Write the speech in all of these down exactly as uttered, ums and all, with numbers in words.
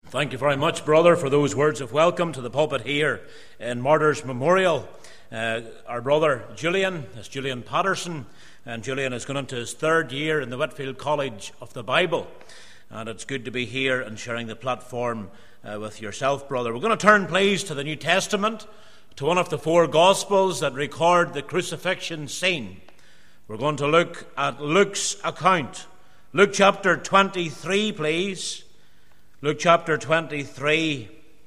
Thank you very much, brother, for those words of welcome to the pulpit here in Martyrs Memorial. Uh, our brother Julian is Julian Patterson, and Julian has gone into his third year in the Whitfield College of the Bible. And it's good to be here and sharing the platform uh, with yourself, brother. We're going to turn, please, to the New Testament, to one of the four Gospels that record the crucifixion scene. We're going to look at Luke's account. Luke chapter twenty-three, please. Luke chapter twenty-three,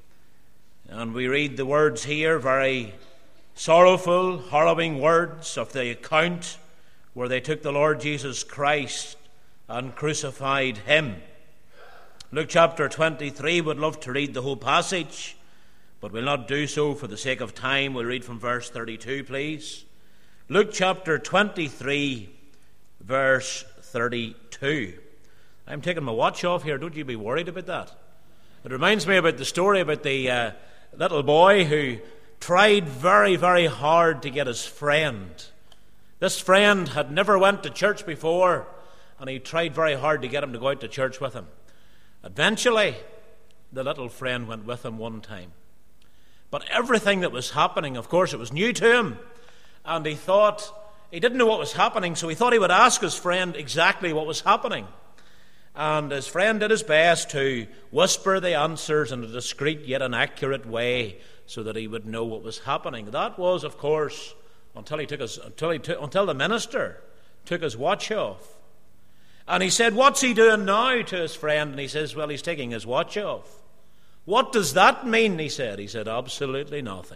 and we read the words here, very sorrowful, harrowing words of the account where they took the Lord Jesus Christ and crucified him. Luke chapter twenty-three, would love to read the whole passage, but we'll not do so for the sake of time. We'll read from verse thirty-two, please. Luke chapter twenty-three, verse thirty-two. I'm taking my watch off here. Don't you be worried about that. It reminds me about the story about the uh, little boy who tried very, very hard to get his friend. This friend had never went to church before, and he tried very hard to get him to go out to church with him. Eventually, the little friend went with him one time. But everything that was happening, of course, it was new to him, and he thought, he didn't know what was happening, so he thought he would ask his friend exactly what was happening. And his friend did his best to whisper the answers in a discreet yet an accurate way so that he would know what was happening. That was, of course, until he took his, until he took, until the minister took his watch off. And he said, "What's he doing now?" to his friend. And he says, "Well, he's taking his watch off." "What does that mean?" he said. He said, "Absolutely nothing."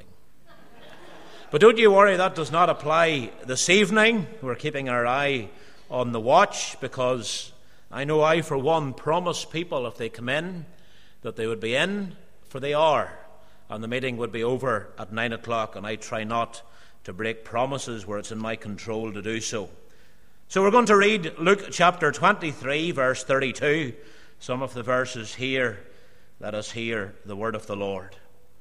But don't you worry, that does not apply this evening. We're keeping our eye on the watch, because I know I, for one, promise people if they come in that they would be in for the hour, and the meeting would be over at nine o'clock, and I try not to break promises where it's in my control to do so. So we're going to read Luke chapter twenty-three, verse thirty-two. Some of the verses here. Let us hear the word of the Lord.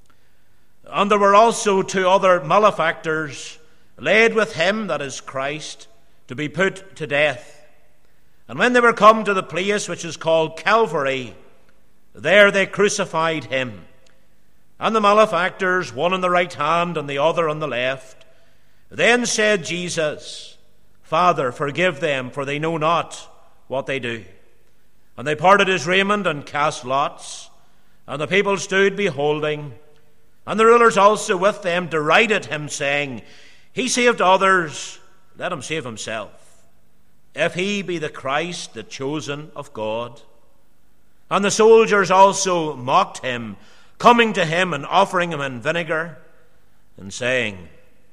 "And there were also two other malefactors laid with him," that is Christ, "to be put to death. And when they were come to the place which is called Calvary, there they crucified him, and the malefactors, one on the right hand and the other on the left. Then said Jesus, Father, forgive them, for they know not what they do. And they parted his raiment and cast lots, and the people stood beholding. And the rulers also with them derided him, saying, He saved others, let him save himself, if he be the Christ, the chosen of God. And the soldiers also mocked him, coming to him and offering him in vinegar, and saying,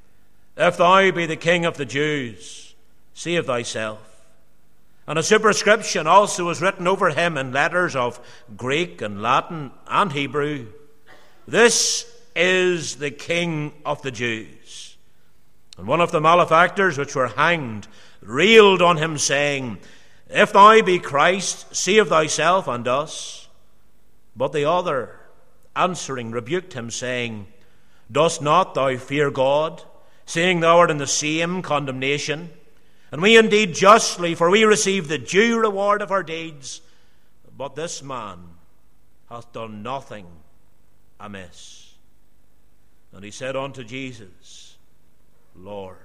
If thou be the King of the Jews, save thyself. And a superscription also was written over him in letters of Greek and Latin and Hebrew, This is the King of the Jews. And one of the malefactors which were hanged railed on him, saying, If thou be Christ, save thyself and us. But the other, answering, rebuked him, saying, Dost not thou fear God, seeing thou art in the same condemnation? And we indeed justly, for we receive the due reward of our deeds. But this man hath done nothing amiss. And he said unto Jesus, Lord,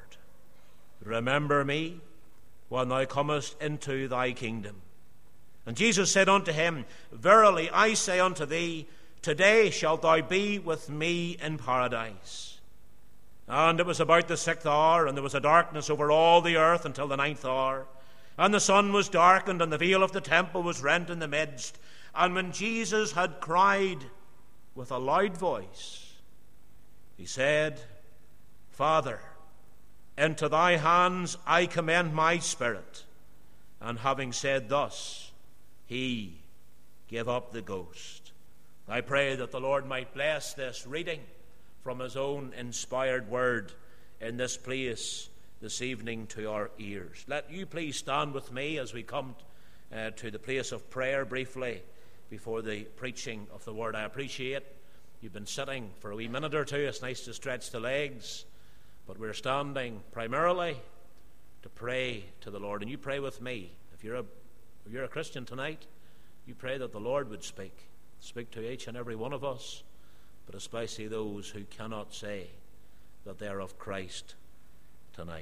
remember me when thou comest into thy kingdom. And Jesus said unto him, Verily I say unto thee, today shalt thou be with me in paradise. And it was about the sixth hour, and there was a darkness over all the earth until the ninth hour. And the sun was darkened, and the veil of the temple was rent in the midst. And when Jesus had cried with a loud voice, he said, Father, into thy hands I commend my spirit. And having said thus, he gave up the ghost. I pray that the Lord might bless this reading from his own inspired word in this place this evening to our ears. Let you please stand with me as we come uh, to the place of prayer briefly before the preaching of the word. I appreciate you've been sitting for a wee minute or two. It's nice to stretch the legs. But we're standing primarily to pray to the Lord. And you pray with me. If you're a, if you're a Christian tonight, you pray that the Lord would speak. Speak to each and every one of us, but especially those who cannot say that they are of Christ tonight.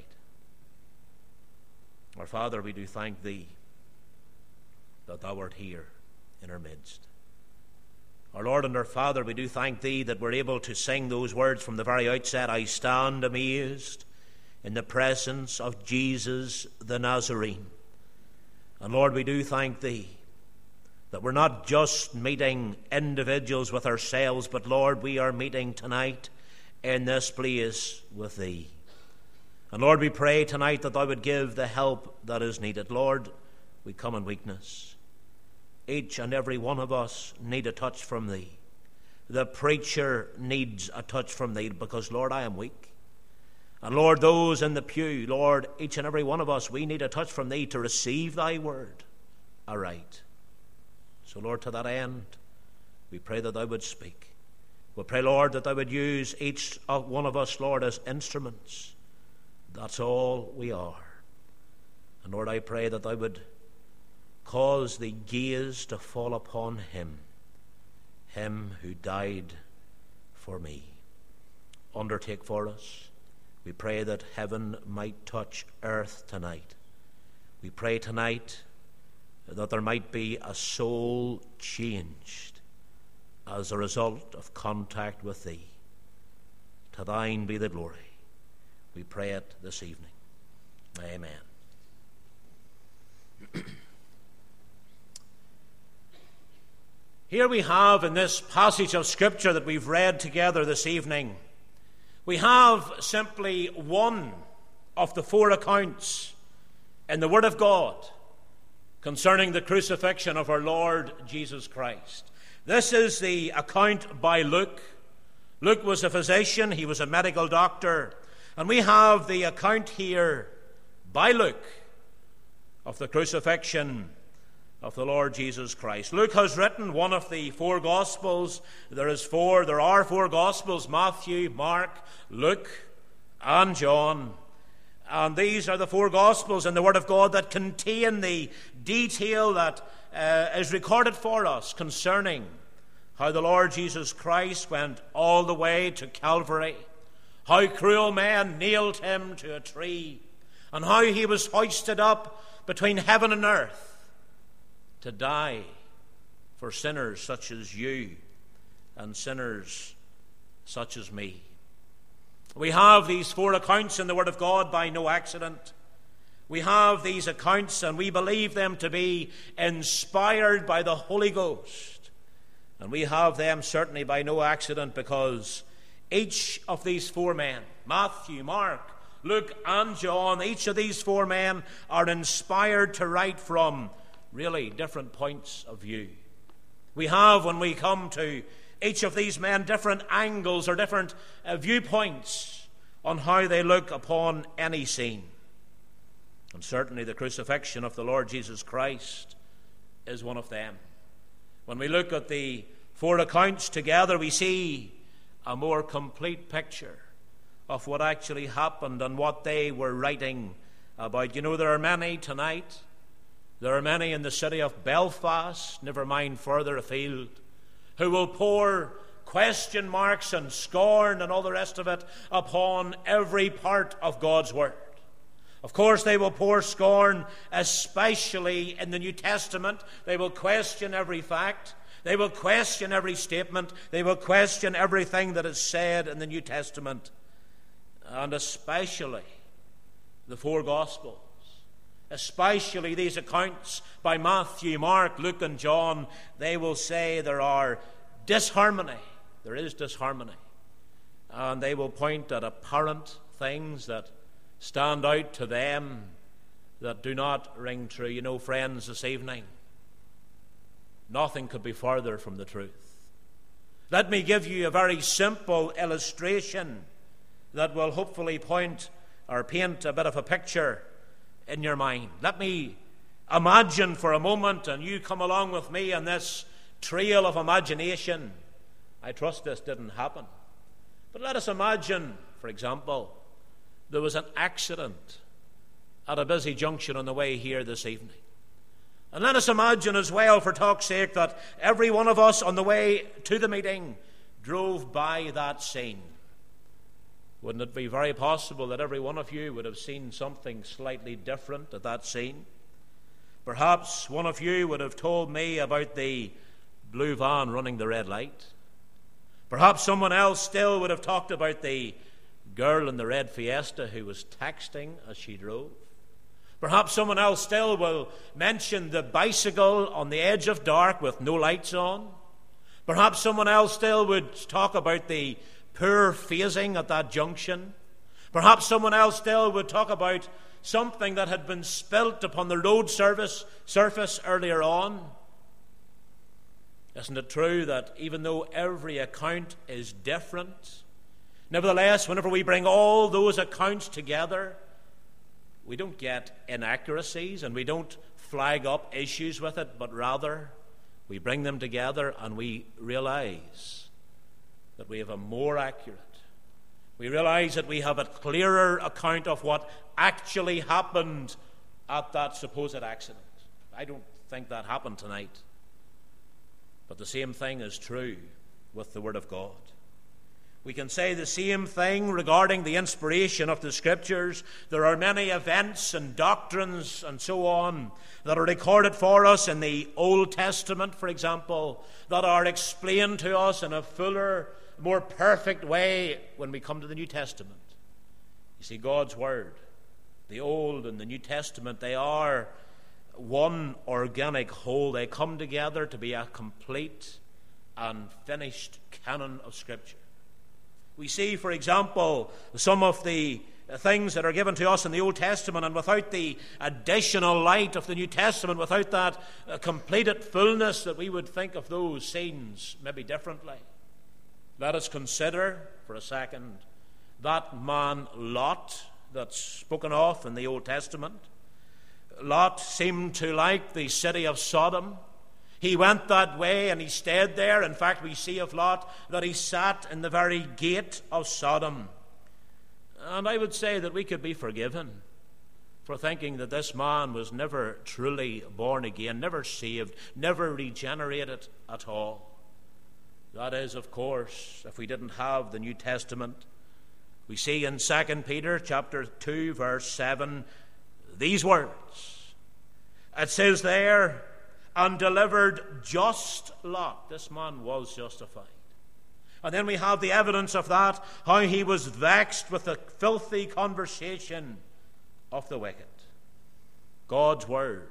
Our Father, we do thank Thee that Thou art here in our midst. Our Lord and our Father, we do thank Thee that we're able to sing those words from the very outset. I stand amazed in the presence of Jesus the Nazarene. And Lord, we do thank Thee that we're not just meeting individuals with ourselves, but Lord, we are meeting tonight in this place with Thee. And Lord, we pray tonight that Thou would give the help that is needed. Lord, we come in weakness. Each and every one of us need a touch from Thee. The preacher needs a touch from Thee because, Lord, I am weak. And Lord, those in the pew, Lord, each and every one of us, we need a touch from Thee to receive Thy word aright. So, Lord, to that end, we pray that Thou would speak. We pray, Lord, that Thou would use each one of us, Lord, as instruments. That's all we are. And Lord, I pray that Thou would cause the gaze to fall upon Him, Him who died for me. Undertake for us. We pray that heaven might touch earth tonight. We pray tonight that there might be a soul changed as a result of contact with Thee. To Thine be the glory. We pray it this evening. Amen. Here we have in this passage of Scripture that we've read together this evening, we have simply one of the four accounts in the Word of God concerning the crucifixion of our Lord Jesus Christ. This is the account by Luke. Luke was a physician, he was a medical doctor, and we have the account here by Luke of the crucifixion of the Lord Jesus Christ. Luke has written one of the four Gospels. There is four, there are four Gospels: Matthew, Mark, Luke, and John. And these are the four Gospels in the Word of God that contain the detail that uh, is recorded for us concerning how the Lord Jesus Christ went all the way to Calvary, how cruel men nailed Him to a tree, and how He was hoisted up between heaven and earth to die for sinners such as you and sinners such as me. We have these four accounts in the Word of God by no accident. We have these accounts and we believe them to be inspired by the Holy Ghost. And we have them certainly by no accident, because each of these four men, Matthew, Mark, Luke, and John, each of these four men are inspired to write from really different points of view. We have, when we come to each of these men, different angles or different uh, viewpoints on how they look upon any scene. And certainly the crucifixion of the Lord Jesus Christ is one of them. When we look at the four accounts together, we see a more complete picture of what actually happened and what they were writing about. You know, there are many tonight, there are many in the city of Belfast, never mind further afield, who will pour question marks and scorn and all the rest of it upon every part of God's Word. Of course, they will pour scorn, especially in the New Testament. They will question every fact. They will question every statement. They will question everything that is said in the New Testament. And especially the four Gospels. Especially these accounts by Matthew, Mark, Luke, and John. They will say there are disharmony. There is disharmony. And they will point at apparent things that stand out to them that do not ring true. You know, friends, this evening, nothing could be further from the truth. Let me give you a very simple illustration that will hopefully point or paint a bit of a picture in your mind. Let me imagine for a moment, and you come along with me on this trail of imagination. I trust this didn't happen. But let us imagine, for example, there was an accident at a busy junction on the way here this evening. And let us imagine as well, for talk's sake, that every one of us on the way to the meeting drove by that scene. Wouldn't it be very possible that every one of you would have seen something slightly different at that scene? Perhaps one of you would have told me about the blue van running the red light. Perhaps someone else still would have talked about the girl in the red Fiesta who was texting as she drove. Perhaps someone else still will mention the bicycle on the edge of dark with no lights on. Perhaps someone else still would talk about the poor phasing at that junction. Perhaps someone else still would talk about something that had been spilt upon the road service surface earlier on. Isn't it true that even though every account is different, nevertheless, whenever we bring all those accounts together, we don't get inaccuracies and we don't flag up issues with it, but rather we bring them together and we realize that we have a more accurate, we realize that we have a clearer account of what actually happened at that supposed accident. I don't think that happened tonight. But the same thing is true with the Word of God. We can say the same thing regarding the inspiration of the Scriptures. There are many events and doctrines and so on that are recorded for us in the Old Testament, for example, that are explained to us in a fuller, more perfect way when we come to the New Testament. You see, God's Word, the Old and the New Testament, they are one organic whole. They come together to be a complete and finished canon of Scripture. We see, for example, some of the things that are given to us in the Old Testament, and without the additional light of the New Testament, without that uh, completed fullness, that we would think of those scenes maybe differently. Let us consider for a second that man Lot that's spoken of in the Old Testament. Lot seemed to like the city of Sodom. He went that way and he stayed there. In fact, we see of Lot that he sat in the very gate of Sodom. And I would say that we could be forgiven for thinking that this man was never truly born again, never saved, never regenerated at all. That is, of course, if we didn't have the New Testament. We see in Second Peter chapter two, verse seven, these words. It says there, and delivered just Lot. This man was justified. And then we have the evidence of that, how he was vexed with the filthy conversation of the wicked. God's Word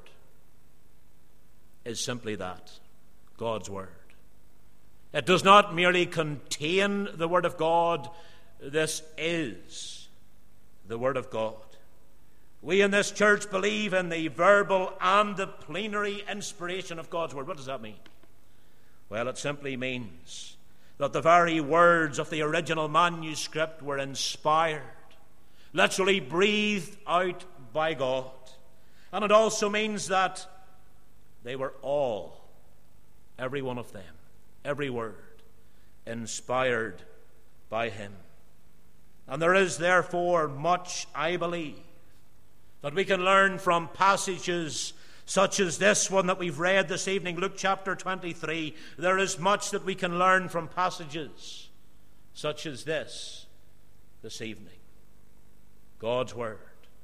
is simply that, God's Word. It does not merely contain the Word of God, this is the Word of God. We in this church believe in the verbal and the plenary inspiration of God's Word. What does that mean? Well, it simply means that the very words of the original manuscript were inspired, literally breathed out by God. And it also means that they were all, every one of them, every word, inspired by Him. And there is therefore much, I believe, that we can learn from passages such as this one that we've read this evening, Luke chapter twenty-three. There is much that we can learn from passages such as this this evening. God's Word.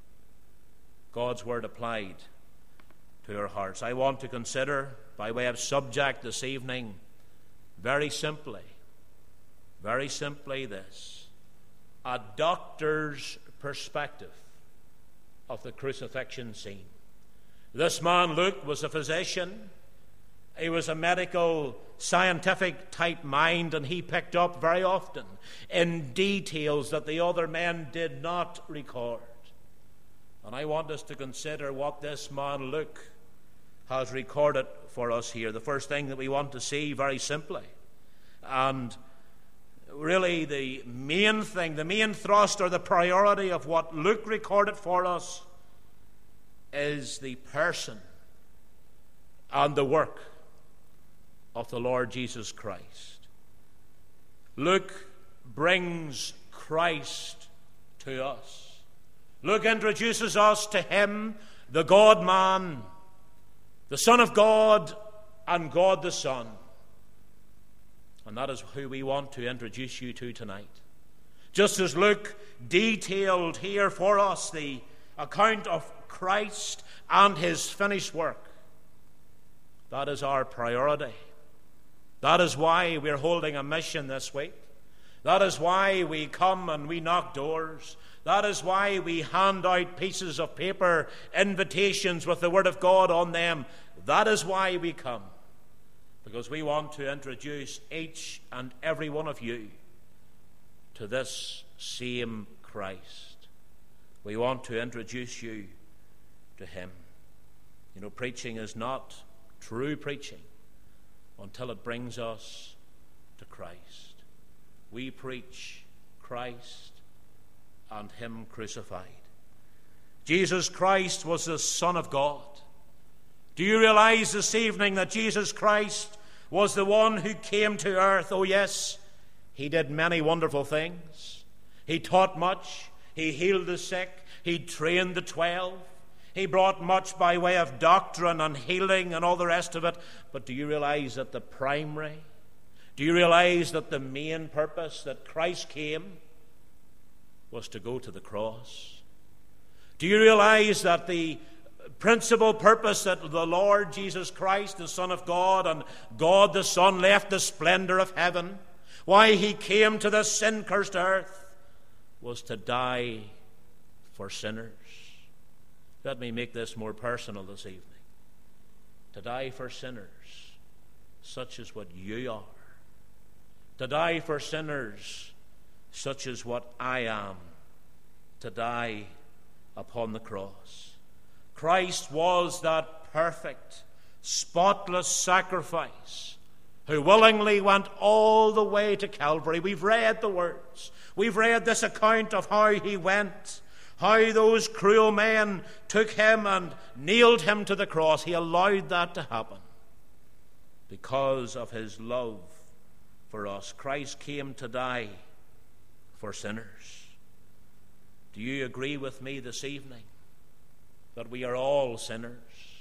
God's Word applied to our hearts. I want to consider, by way of subject this evening, very simply, very simply this: a doctor's perspective of the crucifixion scene. This man, Luke, was a physician. He was a medical, scientific type mind, and he picked up very often in details that the other men did not record. And I want us to consider what this man, Luke, has recorded for us here. The first thing that we want to see, very simply, and really the main thing, the main thrust or the priority of what Luke recorded for us, is the person and the work of the Lord Jesus Christ. Luke brings Christ to us. Luke introduces us to Him, the God-man, the Son of God and God the Son. And that is who we want to introduce you to tonight. Just as Luke detailed here for us the account of Christ and his finished work, that is our priority. That is why we're holding a mission this week. That is why we come and we knock doors. That is why we hand out pieces of paper, invitations with the Word of God on them. That is why we come. Because we want to introduce each and every one of you to this same Christ. We want to introduce you to him. You know, preaching is not true preaching until it brings us to Christ. We preach Christ and him crucified. Jesus Christ was the Son of God. Do you realize this evening that Jesus Christ was the one who came to earth? Oh yes, he did many wonderful things. He taught much. He healed the sick. He trained the twelve. He brought much by way of doctrine and healing and all the rest of it. But do you realize that the primary, do you realize that the main purpose that Christ came was to go to the cross? Do you realize that the principal purpose that the Lord Jesus Christ, the Son of God, and God the Son left the splendor of heaven, why he came to this sin-cursed earth, was to die for sinners? Let me make this more personal this evening. To die for sinners, such as what you are. To die for sinners, such as what I am. To die upon the cross. Christ was that perfect, spotless sacrifice who willingly went all the way to Calvary. We've read the words. We've read this account of how he went, how those cruel men took him and nailed him to the cross. He allowed that to happen because of his love for us. Christ came to die for sinners. Do you agree with me this evening that we are all sinners?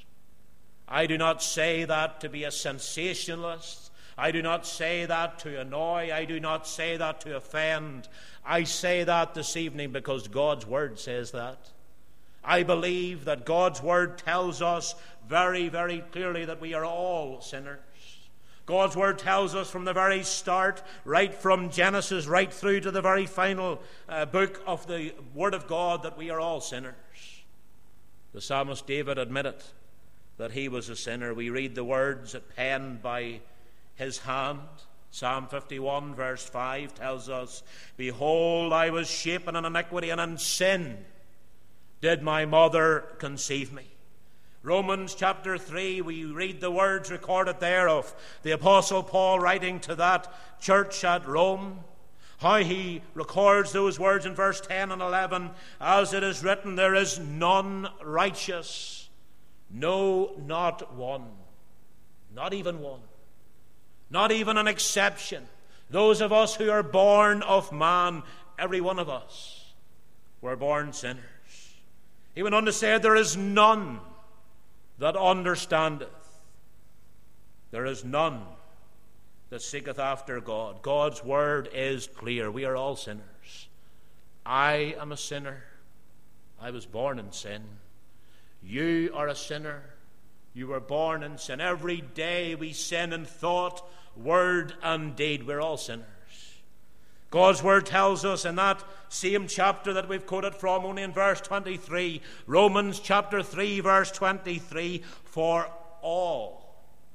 I do not say that to be a sensationalist. I do not say that to annoy. I do not say that to offend. I say that this evening because God's Word says that. I believe that God's Word tells us very, very clearly that we are all sinners. God's Word tells us from the very start, right from Genesis, right through to the very final uh, book of the Word of God, that we are all sinners. The psalmist David admitted that he was a sinner. We read the words penned by his hand. Psalm fifty-one verse five tells us, "Behold, I was shapen in iniquity, and in sin did my mother conceive me." Romans chapter three, we read the words recorded there of the Apostle Paul writing to that church at Rome. How he records those words in verse ten and eleven, "As it is written, there is none righteous, no, not one." Not even one. Not even an exception. Those of us who are born of man, every one of us, were born sinners. He went on to say, "There is none that understandeth. There is none that seeketh after God." God's word is clear. We are all sinners. I am a sinner. I was born in sin. You are a sinner. You were born in sin. Every day we sin in thought, word, and deed. We're all sinners. God's word tells us in that same chapter that we've quoted from, only in verse twenty-three, Romans chapter three, verse twenty-three, "For all,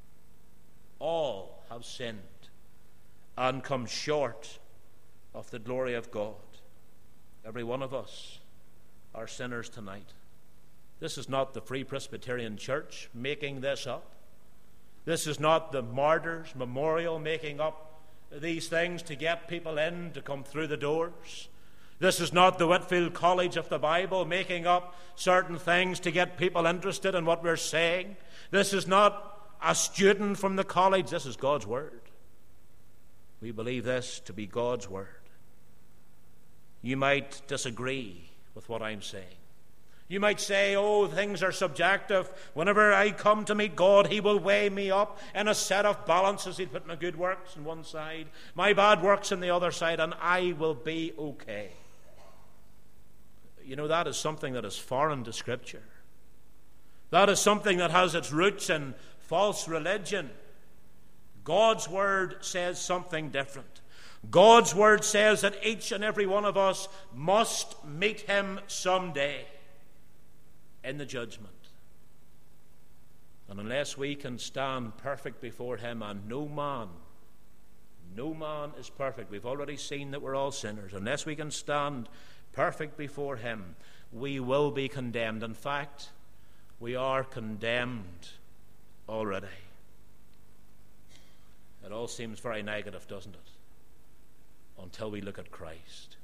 all have sinned and come short of the glory of God." Every one of us are sinners tonight. This is not the Free Presbyterian Church making this up. This is not the Martyrs Memorial making up these things to get people in to come through the doors. This is not the Whitefield College of the Bible making up certain things to get people interested in what we're saying. This is not a student from the college. This is God's Word. We believe this to be God's Word. You might disagree with what I'm saying. You might say, oh, things are subjective. Whenever I come to meet God, he will weigh me up in a set of balances. He'll put my good works on one side, my bad works on the other side, and I will be okay. You know, that is something that is foreign to Scripture. That is something that has its roots in false religion. God's Word says something different. God's Word says that each and every one of us must meet him someday in the judgment. And unless we can stand perfect before him, and no man, no man is perfect. We've already seen that we're all sinners. Unless we can stand perfect before him, we will be condemned. In fact, we are condemned already. It all seems very negative, doesn't it? Until we look at Christ.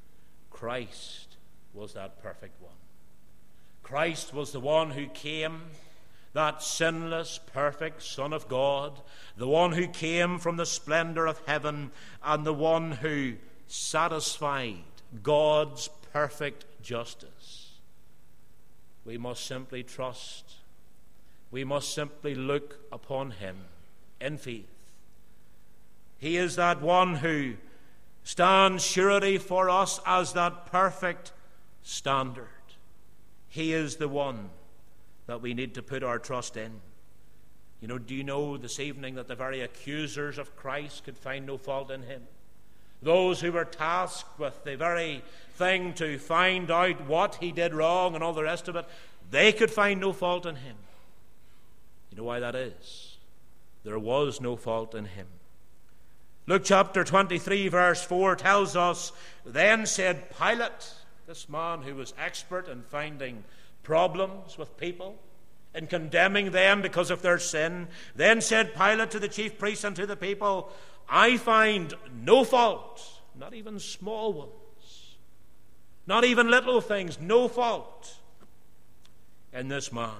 Christ was that perfect one. Christ was the one who came, that sinless, perfect Son of God, the one who came from the splendor of heaven, and the one who satisfied God's perfect justice. We must simply trust. We must simply look upon him in faith. He is that one who stands surety for us as that perfect standard. He is the one that we need to put our trust in. You know, do you know this evening that the very accusers of Christ could find no fault in him? Those who were tasked with the very thing to find out what he did wrong and all the rest of it, they could find no fault in him. You know why that is? There was no fault in him. Luke chapter twenty-three verse four tells us, then said Pilate, this man who was expert in finding problems with people, in condemning them because of their sin, then said Pilate to the chief priests and to the people, I find no fault, not even small ones, not even little things, no fault in this man.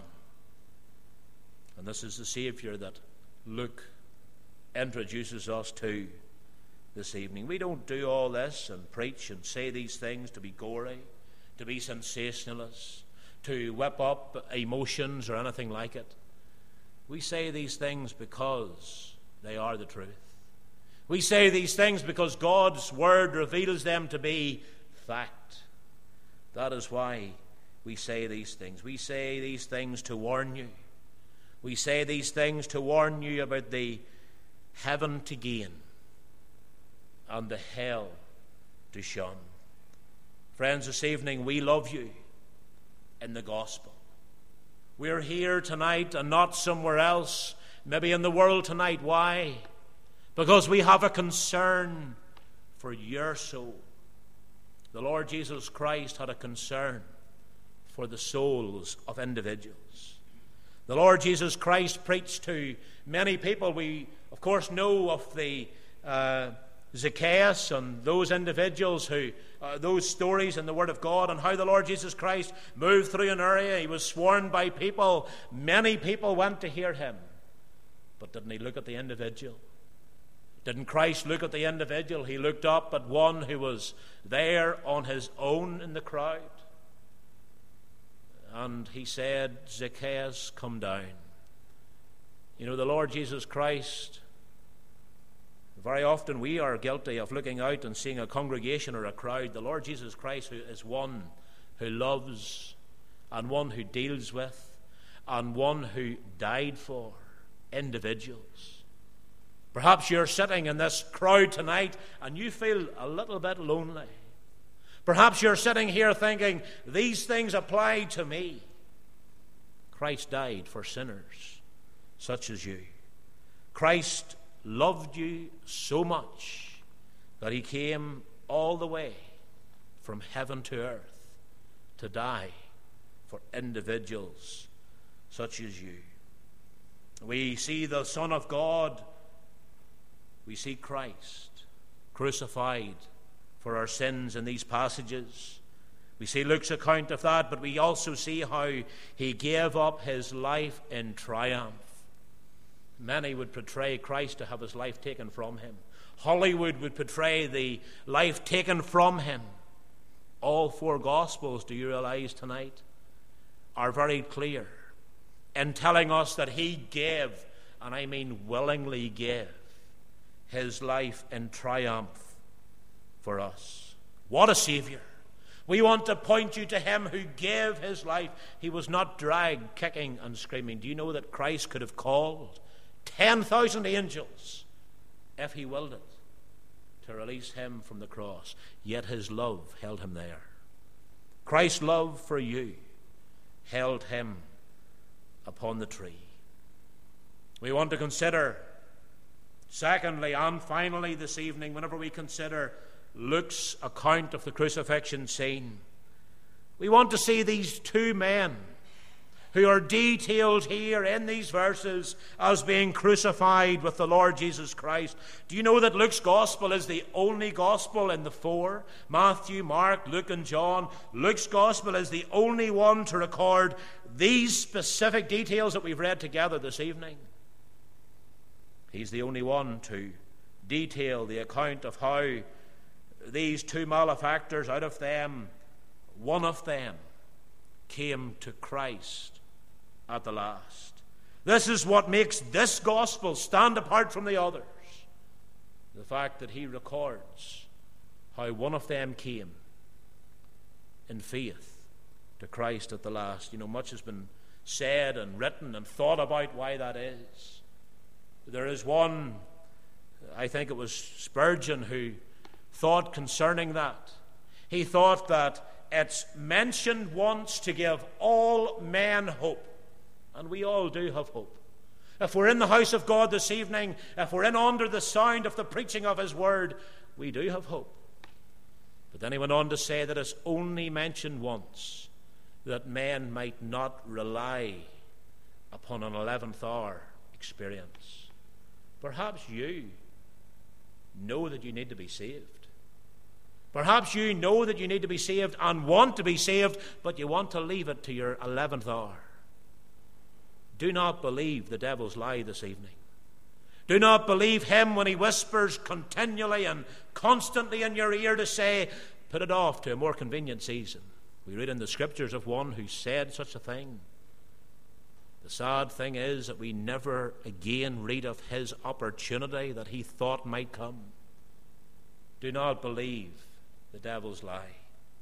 And this is the Savior that Luke introduces us to this evening. We don't do all this and preach and say these things to be gory, to be sensationalists, to whip up emotions or anything like it. We say these things because they are the truth. We say these things because God's Word reveals them to be fact. That is why we say these things. We say these things to warn you. We say these things to warn you about the heaven to gain and the hell to shun. Friends, this evening we love you in the gospel. We're here tonight and not somewhere else, maybe in the world tonight. Why? Because we have a concern for your soul. The Lord Jesus Christ had a concern for the souls of individuals. The Lord Jesus Christ preached to many people. We, of course, know of the uh, Zacchaeus and those individuals who, uh, those stories in the Word of God, and how the Lord Jesus Christ moved through an area. He was swarmed by people. Many people went to hear him. But didn't he look at the individual? Didn't Christ look at the individual? He looked up at one who was there on his own in the crowd. And he said, Zacchaeus, come down. You know, the Lord Jesus Christ, very often we are guilty of looking out and seeing a congregation or a crowd. The Lord Jesus Christ is one who loves and one who deals with and one who died for individuals. Perhaps you're sitting in this crowd tonight and you feel a little bit lonely. Perhaps you're sitting here thinking, these things apply to me. Christ died for sinners such as you. Christ loved you so much that he came all the way from heaven to earth to die for individuals such as you. We see the Son of God. We see Christ crucified for our sins in these passages. We see Luke's account of that, but we also see how he gave up his life in triumph. Many would portray Christ to have his life taken from him. Hollywood would portray the life taken from him. All four Gospels, do you realize tonight, are very clear in telling us that he gave, and I mean willingly gave, his life in triumph for us. What a Saviour! We want to point you to him who gave his life. He was not dragged, kicking and screaming. Do you know that Christ could have called ten thousand angels, if he willed it, to release him from the cross? Yet his love held him there. Christ's love for you held him upon the tree. We want to consider, secondly and finally this evening, whenever we consider Luke's account of the crucifixion scene, we want to see these two men who are detailed here in these verses as being crucified with the Lord Jesus Christ. Do you know that Luke's gospel is the only gospel in the four? Matthew, Mark, Luke, and John. Luke's gospel is the only one to record these specific details that we've read together this evening. He's the only one to detail the account of how these two malefactors, out of them, one of them came to Christ at the last. This is what makes this gospel stand apart from the others. The fact that he records how one of them came in faith to Christ at the last. You know, much has been said and written and thought about why that is. There is one, I think it was Spurgeon, who thought concerning that. He thought that it's mentioned once to give all men hope. And we all do have hope. If we're in the house of God this evening, if we're in under the sound of the preaching of his word, we do have hope. But then he went on to say that it's only mentioned once, that men might not rely upon an eleventh hour experience. Perhaps you know that you need to be saved. Perhaps you know that you need to be saved and want to be saved, but you want to leave it to your eleventh hour. Do not believe the devil's lie this evening. Do not believe him when he whispers continually and constantly in your ear to say, put it off to a more convenient season. We read in the scriptures of one who said such a thing. The sad thing is that we never again read of his opportunity that he thought might come. Do not believe the devil's lie.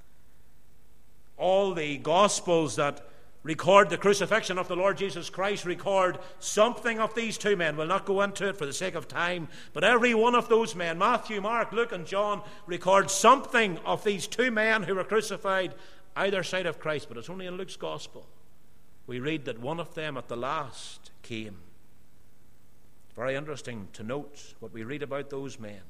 All the Gospels that record the crucifixion of the Lord Jesus Christ record something of these two men. We'll not go into it for the sake of time, but every one of those men, Matthew, Mark, Luke, and John, record something of these two men who were crucified either side of Christ. But it's only in Luke's Gospel we read that one of them at the last came. It's very interesting to note what we read about those men.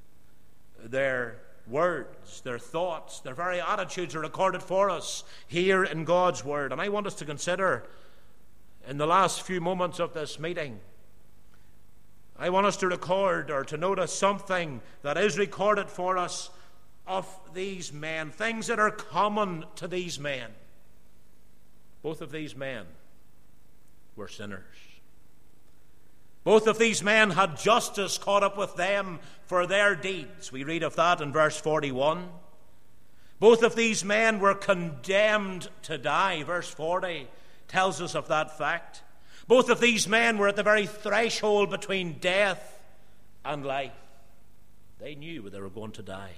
Their words, their thoughts, their very attitudes are recorded for us here in God's Word. And I want us to consider in the last few moments of this meeting, I want us to record or to notice something that is recorded for us of these men, things that are common to these men. Both of these men were sinners. Both of these men had justice caught up with them for their deeds. We read of that in verse forty-one. Both of these men were condemned to die. Verse forty tells us of that fact. Both of these men were at the very threshold between death and life. They knew they were going to die.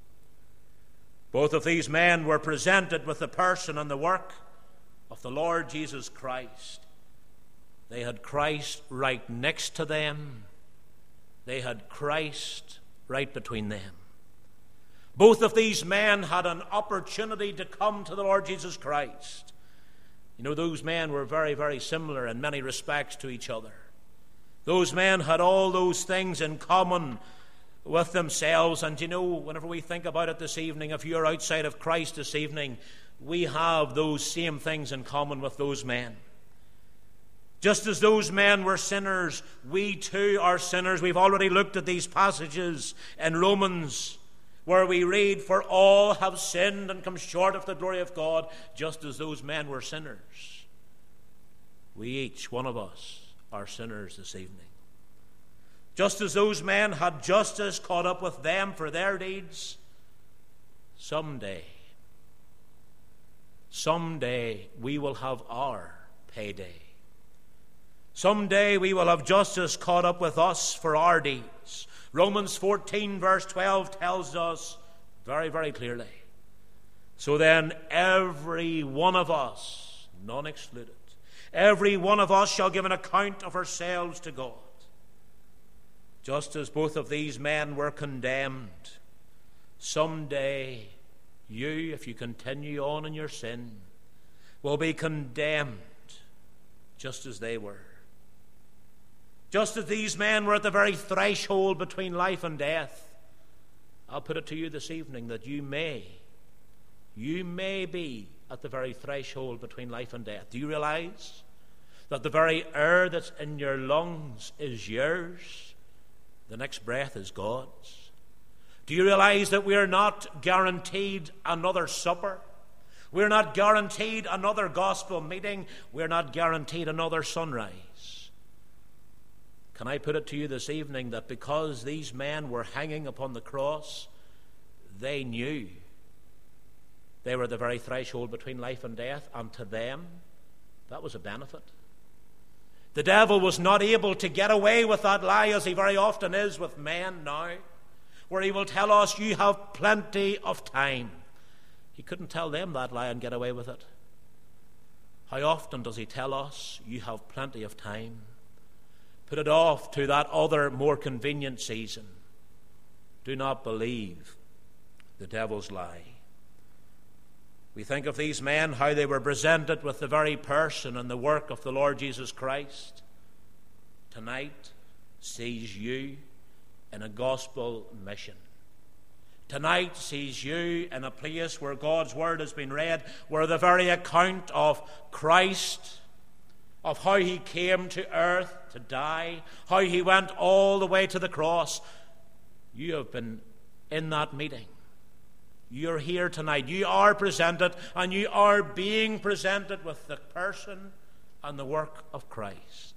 Both of these men were presented with the person and the work of the Lord Jesus Christ. They had Christ right next to them. They had Christ right between them. Both of these men had an opportunity to come to the Lord Jesus Christ. You know, those men were very, very similar in many respects to each other. Those men had all those things in common with themselves. And you know, whenever we think about it this evening, if you're outside of Christ this evening, we have those same things in common with those men. Just as those men were sinners, we too are sinners. We've already looked at these passages in Romans where we read, for all have sinned and come short of the glory of God, just as those men were sinners. We each, one of us, are sinners this evening. Just as those men had justice caught up with them for their deeds, someday, someday we will have our payday. Someday we will have justice caught up with us for our deeds. Romans fourteen verse twelve tells us very, very clearly. So then every one of us, none excluded, every one of us shall give an account of ourselves to God. Just as both of these men were condemned, someday you, if you continue on in your sin, will be condemned just as they were. Just as these men were at the very threshold between life and death, I'll put it to you this evening that you may, you may be at the very threshold between life and death. Do you realize that the very air that's in your lungs is yours? The next breath is God's. Do you realize that we are not guaranteed another supper? We're not guaranteed another gospel meeting. We're not guaranteed another sunrise. Can I put it to you this evening that because these men were hanging upon the cross, they knew they were at the very threshold between life and death, and to them, that was a benefit. The devil was not able to get away with that lie, as he very often is with men now, where he will tell us, you have plenty of time. He couldn't tell them that lie and get away with it. How often does he tell us, you have plenty of time? Put it off to that other, more convenient season. Do not believe the devil's lie. We think of these men, how they were presented with the very person and the work of the Lord Jesus Christ. Tonight sees you in a gospel mission. Tonight sees you in a place where God's word has been read, where the very account of Christ, of how he came to earth to die, how he went all the way to the cross, you have been in that meeting. You're here tonight. You are presented, and you are being presented with the person and the work of Christ.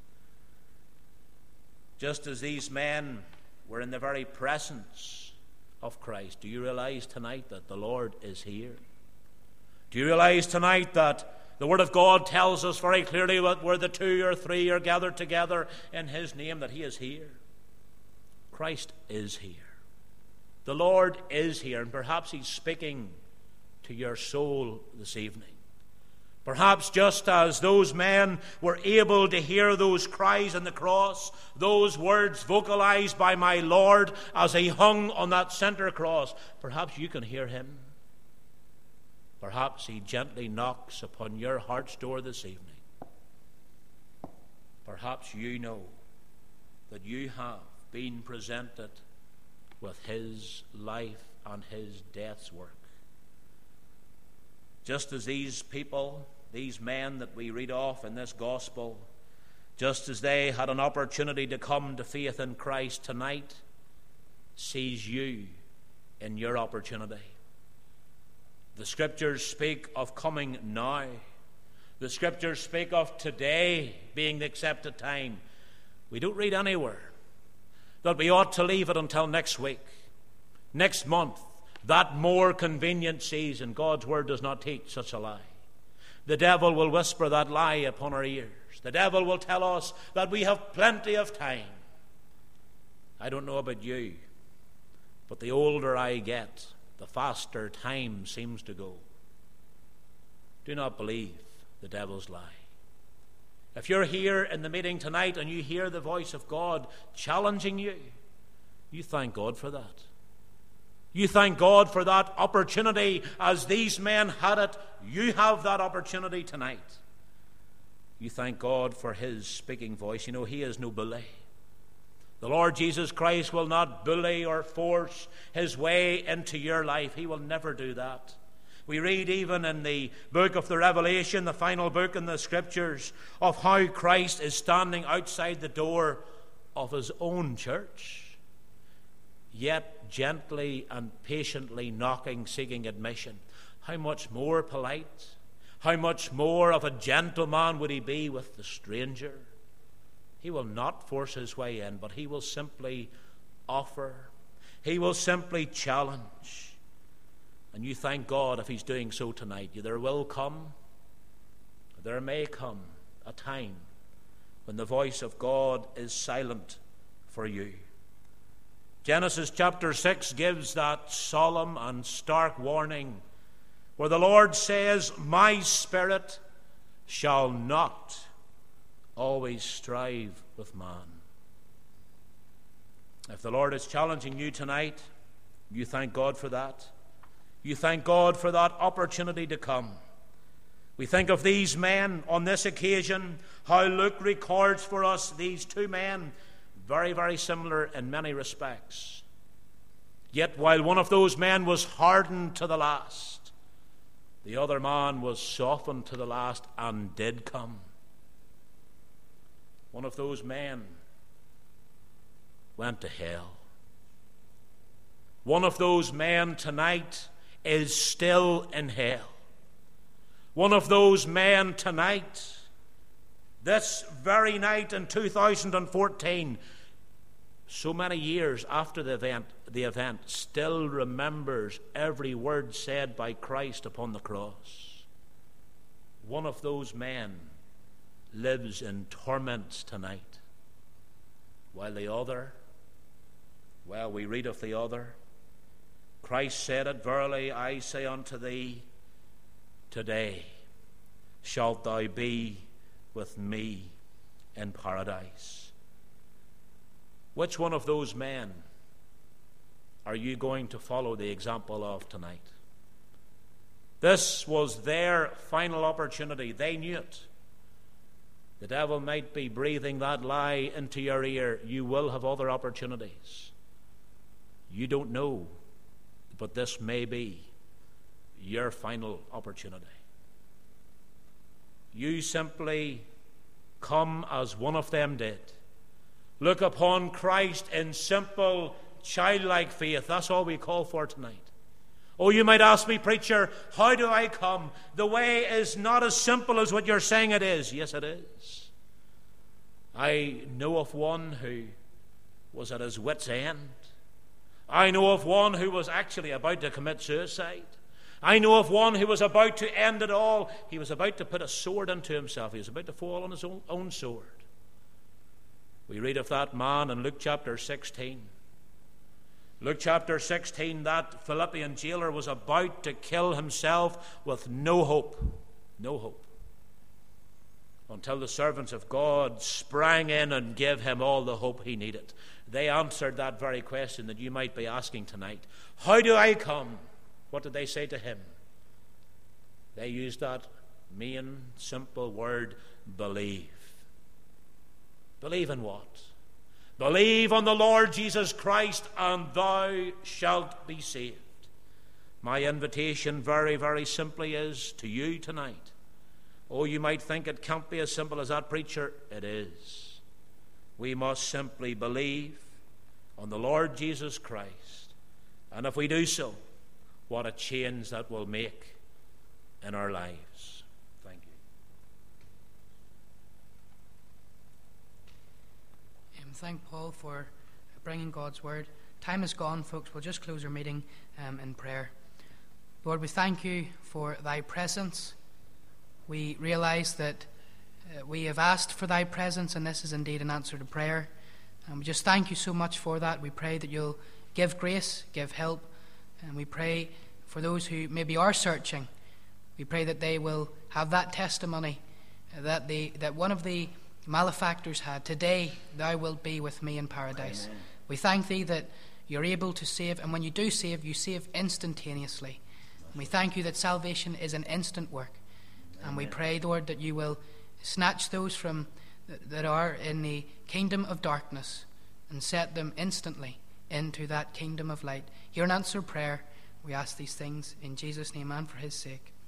Just as these men were in the very presence of Christ, do you realize tonight that the Lord is here? Do you realize tonight that the Word of God tells us very clearly that where the two or three are gathered together in his name, that he is here? Christ is here. The Lord is here, and perhaps he's speaking to your soul this evening. Perhaps just as those men were able to hear those cries on the cross, those words vocalized by my Lord as he hung on that center cross, perhaps you can hear him. Perhaps he gently knocks upon your heart's door this evening. Perhaps you know that you have been presented with his life and his death's work. Just as these people, these men that we read off in this gospel, just as they had an opportunity to come to faith in Christ, tonight sees you in your opportunity. The Scriptures speak of coming now. The Scriptures speak of today being the accepted time. We don't read anywhere that we ought to leave it until next week, next month, that more convenient season. God's word does not teach such a lie. The devil will whisper that lie upon our ears. The devil will tell us that we have plenty of time. I don't know about you, but the older I get, the faster time seems to go. Do not believe the devil's lie. If you're here in the meeting tonight and you hear the voice of God challenging you, you thank God for that. You thank God for that opportunity as these men had it. You have that opportunity tonight. You thank God for his speaking voice. You know, he is no bully. The Lord Jesus Christ will not bully or force his way into your life. He will never do that. We read even in the book of the Revelation, the final book in the Scriptures, of how Christ is standing outside the door of his own church, yet gently and patiently knocking, seeking admission. How much more polite, how much more of a gentleman would he be with the stranger? He will not force his way in, but he will simply offer. He will simply challenge. And you thank God if he's doing so tonight. There will come, there may come a time when the voice of God is silent for you. Genesis chapter six gives that solemn and stark warning where the Lord says, "My spirit shall not always strive with man." If the Lord is challenging you tonight, you thank God for that. You thank God for that opportunity to come. We think of these men on this occasion, how Luke records for us these two men, very, very similar in many respects. Yet while one of those men was hardened to the last, the other man was softened to the last and did come. One of those men went to hell. One of those men tonight is still in hell. One of those men tonight, this very night in two thousand fourteen, so many years after the event, the event still remembers every word said by Christ upon the cross. One of those men lives in torments tonight, while the other, well, we read of the other. Christ said it, "Verily I say unto thee, today shalt thou be with me in paradise." Which one of those men are you going to follow the example of tonight? This was their final opportunity. They knew it. The devil might be breathing that lie into your ear. You will have other opportunities. You don't know, but this may be your final opportunity. You simply come as one of them did. Look upon Christ in simple, childlike faith. That's all we call for tonight. Oh, you might ask me, "Preacher, how do I come?" The way is not as simple as what you're saying it is. Yes, it is. I know of one who was at his wit's end. I know of one who was actually about to commit suicide. I know of one who was about to end it all. He was about to put a sword into himself. He was about to fall on his own, own sword. We read of that man in Luke chapter sixteen. Luke chapter sixteen, that Philippian jailer was about to kill himself with no hope. No hope. Until the servants of God sprang in and gave him all the hope he needed. They answered that very question that you might be asking tonight. How do I come? What did they say to him? They used that main simple word, believe. Believe in what? Believe on the Lord Jesus Christ and thou shalt be saved. My invitation very, very simply is to you tonight. Oh, you might think it can't be as simple as that, preacher. It is. We must simply believe on the Lord Jesus Christ. And if we do so, what a change that will make in our lives. Thank you. Um, thank Paul for bringing God's word. Time is gone, folks. We'll just close our meeting um, in prayer. Lord, we thank you for thy presence. We realize that uh, we have asked for thy presence, and this is indeed an answer to prayer. And we just thank you so much for that. We pray that you'll give grace, give help, and we pray for those who maybe are searching. We pray that they will have that testimony uh, that the that one of the malefactors had. Today thou wilt be with me in paradise. Amen. We thank thee that you're able to save, and when you do save, you save instantaneously. And we thank you that salvation is an instant work. And we pray, Lord, that you will snatch those from that are in the kingdom of darkness and set them instantly into that kingdom of light. Hear and answer prayer. We ask these things in Jesus' name and for his sake.